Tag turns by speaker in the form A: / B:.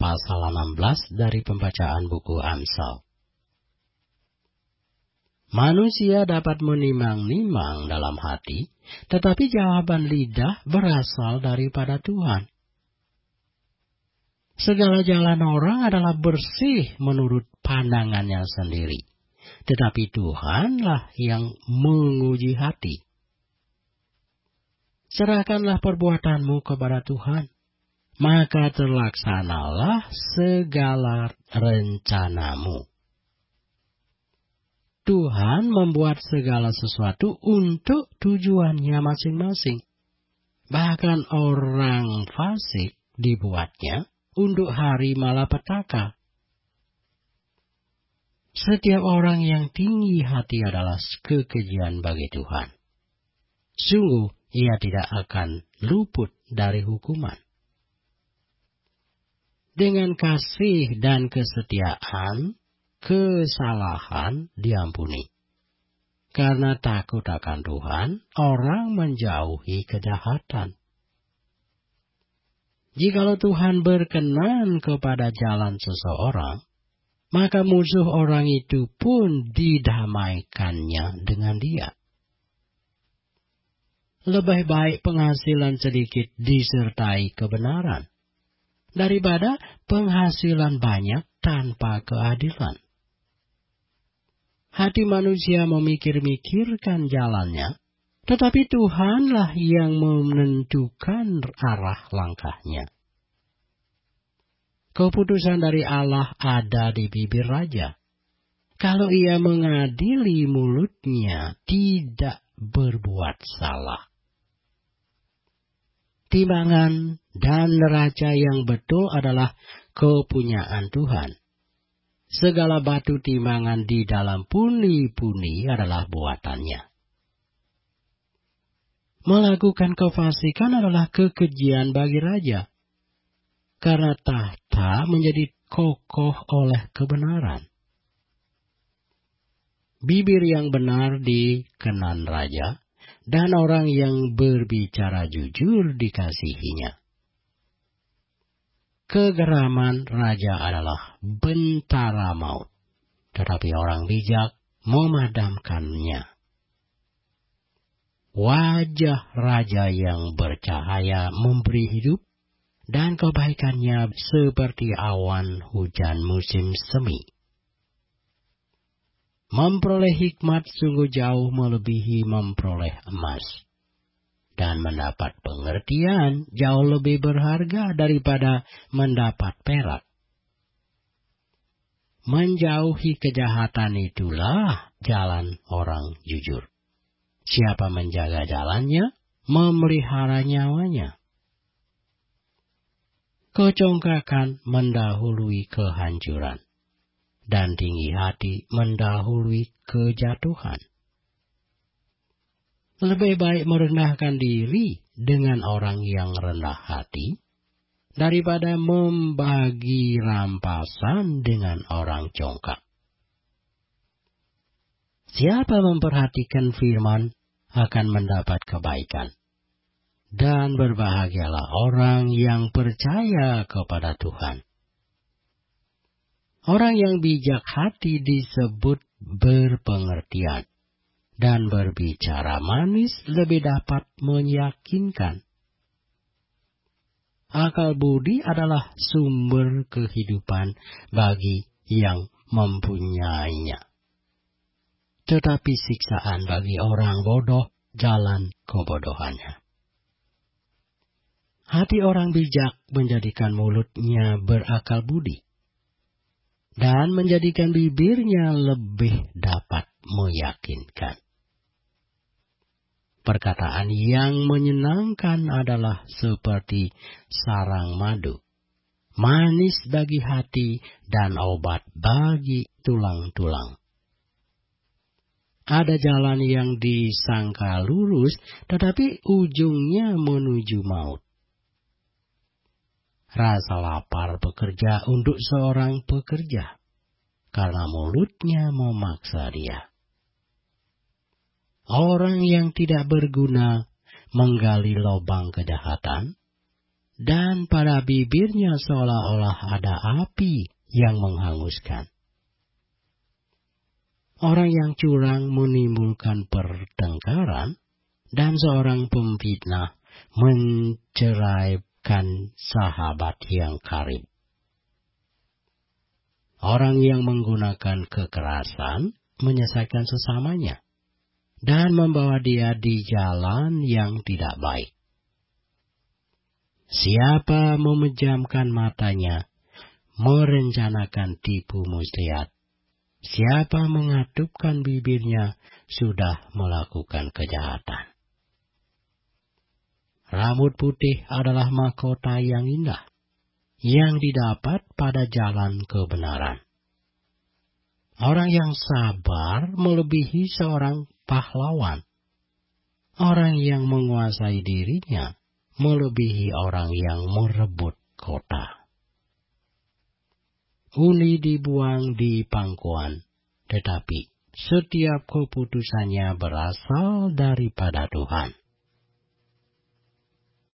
A: pasal 16 dari pembacaan buku Amsal. Manusia dapat menimang-nimang dalam hati, tetapi jawaban lidah berasal daripada Tuhan. Segala jalan orang adalah bersih menurut pandangannya sendiri, tetapi Tuhanlah yang menguji hati. Serahkanlah perbuatanmu kepada Tuhan, maka terlaksanalah segala rencanamu. Tuhan membuat segala sesuatu untuk tujuannya masing-masing. Bahkan orang fasik dibuatnya untuk hari malapetaka. Setiap orang yang tinggi hati adalah kekejian bagi Tuhan. Sungguh, ia tidak akan luput dari hukuman. Dengan kasih dan kesetiaan, kesalahan diampuni. Karena takut akan Tuhan, orang menjauhi kejahatan. Jikalau Tuhan berkenan kepada jalan seseorang, maka musuh orang itu pun didamaikannya dengan dia. Lebih baik penghasilan sedikit disertai kebenaran, daripada penghasilan banyak tanpa keadilan. Hati manusia memikir-mikirkan jalannya, tetapi Tuhanlah yang menentukan arah langkahnya. Keputusan dari Allah ada di bibir raja. Kalau ia mengadili mulutnya, tidak berbuat salah. Timbangan dan neraca yang betul adalah kepunyaan Tuhan. Segala batu timbangan di dalam puni-puni adalah buatannya. Melakukan kefasikan adalah kekejian bagi raja, karena tahta menjadi kokoh oleh kebenaran. Bibir yang benar dikenan raja, dan orang yang berbicara jujur dikasihinya. Kegeraman raja adalah bentara maut, tetapi orang bijak memadamkannya. Wajah raja yang bercahaya memberi hidup, dan kebaikannya seperti awan hujan musim semi. Memperoleh hikmat sungguh jauh melebihi memperoleh emas. Dan mendapat pengertian jauh lebih berharga daripada mendapat perak. Menjauhi kejahatan itulah jalan orang jujur. Siapa menjaga jalannya, memelihara nyawanya. Kecongkakan mendahului kehancuran, dan tinggi hati mendahului kejatuhan. Lebih baik merendahkan diri dengan orang yang rendah hati, daripada membagi rampasan dengan orang congkak. Siapa memperhatikan firman akan mendapat kebaikan, dan berbahagialah orang yang percaya kepada Tuhan. Orang yang bijak hati disebut berpengertian, dan berbicara manis lebih dapat meyakinkan. Akal budi adalah sumber kehidupan bagi yang mempunyainya. Tetapi siksaan bagi orang bodoh jalan kebodohannya. Hati orang bijak menjadikan mulutnya berakal budi, dan menjadikan bibirnya lebih dapat meyakinkan. Perkataan yang menyenangkan adalah seperti sarang madu, manis bagi hati dan obat bagi tulang-tulang. Ada jalan yang disangka lurus, tetapi ujungnya menuju maut. Rasa lapar bekerja untuk seorang pekerja, karena mulutnya memaksa dia. Orang yang tidak berguna menggali lubang kejahatan, dan pada bibirnya seolah-olah ada api yang menghanguskan. Orang yang curang menimbulkan pertengkaran, dan seorang pemfitnah menceraikan sahabat yang karib. Orang yang menggunakan kekerasan menyesatkan sesamanya dan membawa dia di jalan yang tidak baik. Siapa memejamkan matanya, merencanakan tipu muslihat. Siapa mengatupkan bibirnya, sudah melakukan kejahatan. Rambut putih adalah mahkota yang indah, yang didapat pada jalan kebenaran. Orang yang sabar melebihi seorang pahlawan. Orang yang menguasai dirinya melebihi orang yang merebut kota. Undi dibuang di pangkuan, tetapi setiap keputusannya berasal daripada Tuhan.